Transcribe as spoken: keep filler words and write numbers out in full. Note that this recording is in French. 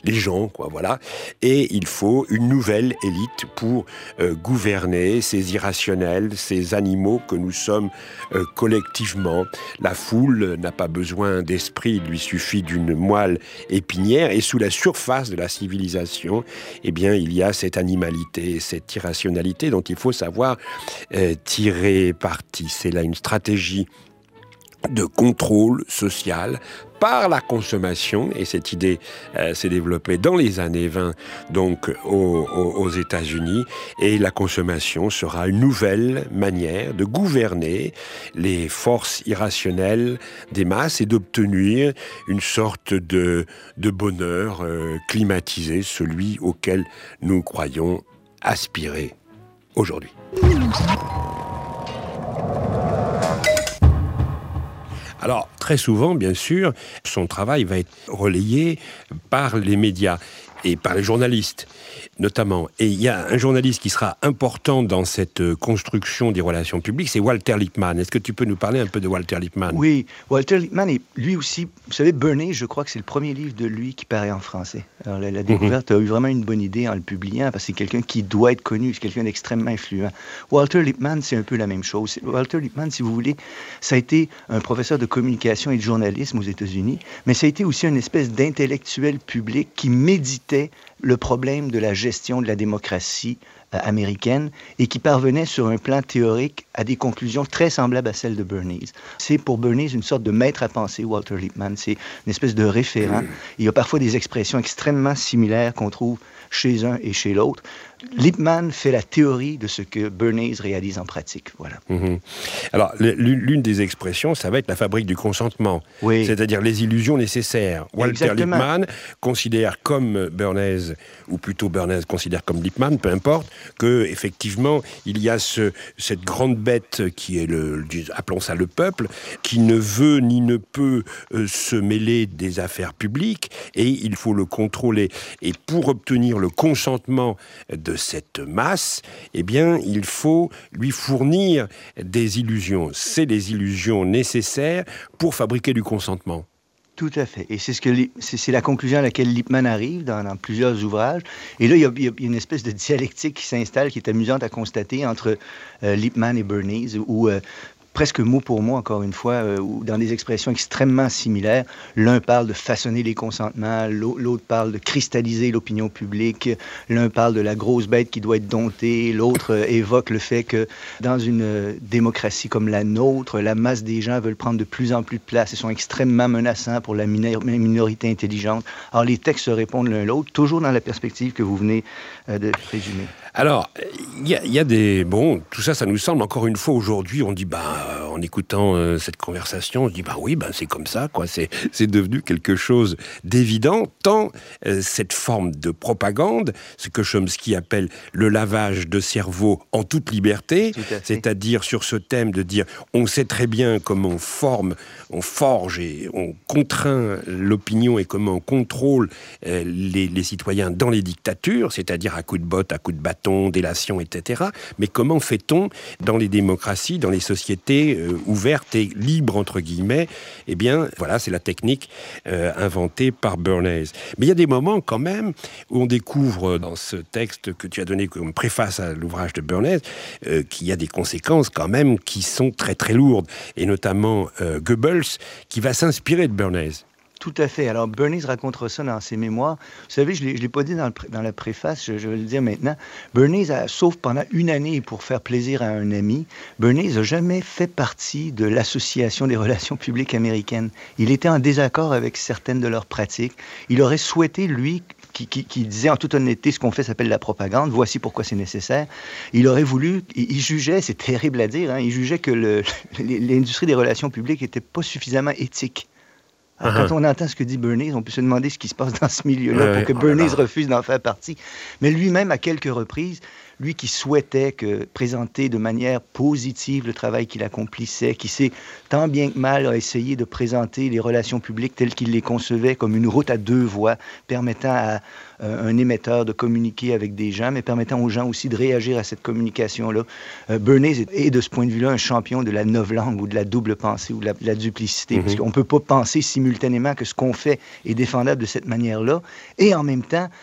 les gens, quoi, voilà. Et il faut une nouvelle élite pour euh, gouverner ces irrationnels, ces animaux que nous sommes euh, collectivement. La foule n'a pas besoin d'esprit, il lui suffit d'une moelle épinière. Et sous la surface de la civilisation, eh bien, il y a cette animalité, cette irrationalité dont il faut savoir euh, tirer parti. C'est là une stratégie de contrôle social par la consommation, et cette idée euh, s'est développée dans les années vingt, donc aux, aux, aux États-Unis, et la consommation sera une nouvelle manière de gouverner les forces irrationnelles des masses et d'obtenir une sorte de, de bonheur euh, climatisé, celui auquel nous croyons aspirer aujourd'hui. Alors, très souvent, bien sûr, son travail va être relayé par les médias et par les journalistes, notamment. Et il y a un journaliste qui sera important dans cette construction des relations publiques, c'est Walter Lippmann. Est-ce que tu peux nous parler un peu de Walter Lippmann? Oui, Walter Lippmann est lui aussi, vous savez, Bernays, je crois que c'est le premier livre de lui qui paraît en français. Alors, la, la découverte mm-hmm. a eu vraiment une bonne idée en le publiant, parce que c'est quelqu'un qui doit être connu, c'est quelqu'un d'extrêmement influent. Walter Lippmann, c'est un peu la même chose. Walter Lippmann, si vous voulez, ça a été un professeur de communication et de journalisme aux États-Unis, mais ça a été aussi une espèce d'intellectuel public qui méditait le problème de la gestion de la démocratie euh, américaine et qui parvenait sur un plan théorique à des conclusions très semblables à celles de Bernays. C'est pour Bernays une sorte de maître à penser, Walter Lippmann. C'est une espèce de référent. Il y a parfois des expressions extrêmement similaires qu'on trouve chez un et chez l'autre. Lippmann fait la théorie de ce que Bernays réalise en pratique. Voilà. Mmh. Alors, l'une des expressions, ça va être la fabrique du consentement, oui. C'est-à-dire les illusions nécessaires. Walter Exactement. Lippmann considère comme Bernays, ou plutôt Bernays considère comme Lippmann, peu importe, que effectivement il y a ce, cette grande bête qui est le, appelons ça le peuple, qui ne veut ni ne peut euh, se mêler des affaires publiques, et il faut le contrôler. Et pour obtenir le consentement de cette masse, eh bien, il faut lui fournir des illusions. C'est les illusions nécessaires pour fabriquer du consentement. Tout à fait. Et c'est, ce que, c'est, c'est la conclusion à laquelle Lippmann arrive dans, dans plusieurs ouvrages. Et là, il y, a, il y a une espèce de dialectique qui s'installe, qui est amusante à constater entre euh, Lippmann et Bernays, où euh, presque mot pour mot, encore une fois, euh, ou dans des expressions extrêmement similaires. L'un parle de façonner les consentements, l'autre parle de cristalliser l'opinion publique, l'un parle de la grosse bête qui doit être domptée, l'autre euh, évoque le fait que dans une euh, démocratie comme la nôtre, la masse des gens veulent prendre de plus en plus de place et sont extrêmement menaçants pour la minor- minorité intelligente. Alors, les textes se répondent l'un l'autre, toujours dans la perspective que vous venez euh, de résumer. Alors, il y, y a des... Bon, tout ça, ça nous semble, encore une fois, aujourd'hui, on dit, bah, euh, en écoutant euh, cette conversation, on se dit, bah oui, bah, c'est comme ça, quoi. C'est, c'est devenu quelque chose d'évident, tant euh, cette forme de propagande, ce que Chomsky appelle le lavage de cerveau en toute liberté, c'est-à-dire sur ce thème de dire, on sait très bien comment on forme, on forge et on contraint l'opinion et comment on contrôle euh, les, les citoyens dans les dictatures, c'est-à-dire à coups de botte, à coups de bâton, délation, et cetera. Mais comment fait-on dans les démocraties, dans les sociétés euh, ouvertes et libres, entre guillemets? Eh bien, voilà, c'est la technique euh, inventée par Bernays. Mais il y a des moments, quand même, où on découvre dans ce texte que tu as donné comme préface à l'ouvrage de Bernays, euh, qu'il y a des conséquences, quand même, qui sont très, très lourdes. Et notamment euh, Goebbels, qui va s'inspirer de Bernays. Tout à fait. Alors, Bernays racontera ça dans ses mémoires. Vous savez, je ne l'ai pas dit dans, le, dans la préface, je, je vais le dire maintenant. Bernays, a, sauf pendant une année pour faire plaisir à un ami, Bernays n'a jamais fait partie de l'Association des relations publiques américaines. Il était en désaccord avec certaines de leurs pratiques. Il aurait souhaité, lui, Qui, qui, qui disait en toute honnêteté, ce qu'on fait s'appelle la propagande, voici pourquoi c'est nécessaire. Il aurait voulu, il, il jugeait, c'est terrible à dire, hein, il jugeait que le, l'industrie des relations publiques n'était pas suffisamment éthique. Alors, uh-huh. Quand on entend ce que dit Bernays, on peut se demander ce qui se passe dans ce milieu-là ouais, pour que oh Bernays refuse d'en faire partie. Mais lui-même, à quelques reprises, lui qui souhaitait que, présenter de manière positive le travail qu'il accomplissait, qui s'est tant bien que mal a essayé de présenter les relations publiques telles qu'il les concevait comme une route à deux voies, permettant à euh, un émetteur de communiquer avec des gens, mais permettant aux gens aussi de réagir à cette communication-là. Euh, Bernays est, est de ce point de vue-là un champion de la novlangue ou de la double pensée ou de la, de la duplicité, mm-hmm. parce qu'on ne peut pas penser simultanément que ce qu'on fait est défendable de cette manière-là, et en même temps